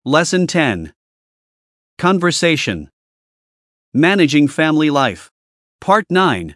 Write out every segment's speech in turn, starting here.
Lesson 10. Conversation. Managing Family Life. Part 9.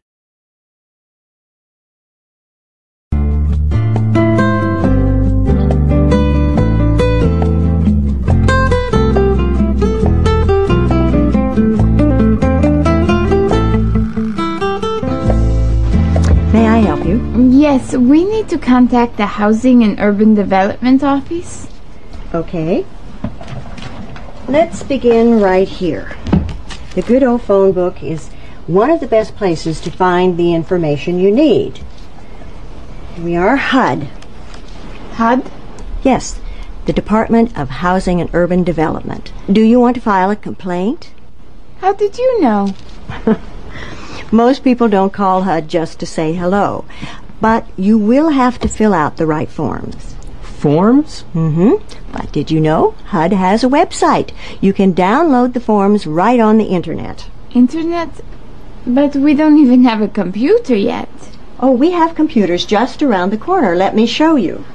May I help you? Yes, we need to contact the Housing and Urban Development Office. Okay. Let's begin right here. The good old phone book is one of the best places to find the information you need. We are HUD. HUD? Yes, the Department of Housing and Urban Development. Do you want to file a complaint? How did you know? Most people don't call HUD just to say hello, but you will have to fill out the right forms. Forms? But did you know HUD has a website? You can download the forms right on the internet. Internet? But we don't even have a computer yet. Oh, we have computers just around the corner. Let me show you.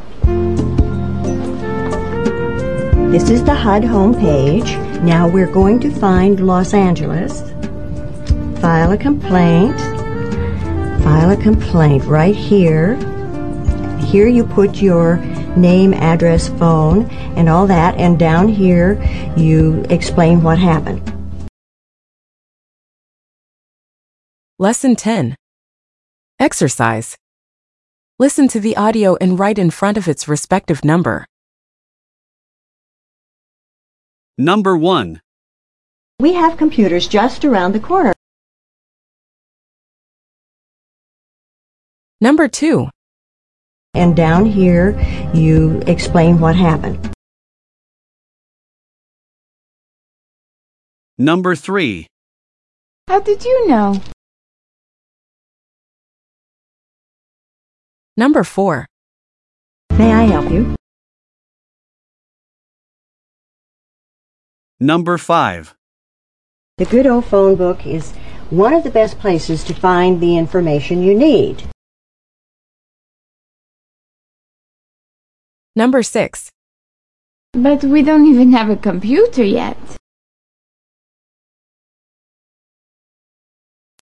This is the HUD homepage. Now we're going to find Los Angeles. File a complaint. File a complaint right here. Here you put your name, address, phone, and all that, and down here you explain what happened. Lesson 10. Exercise. Listen to the audio and write in front of its respective number. Number 1. We have computers just around the corner. Number 2. And down here you explain what happened. Number 3. How did you know? Number 4. May I help you? Number 5. The good old phone book is one of the best places to find the information you need. Number 6. But we don't even have a computer yet.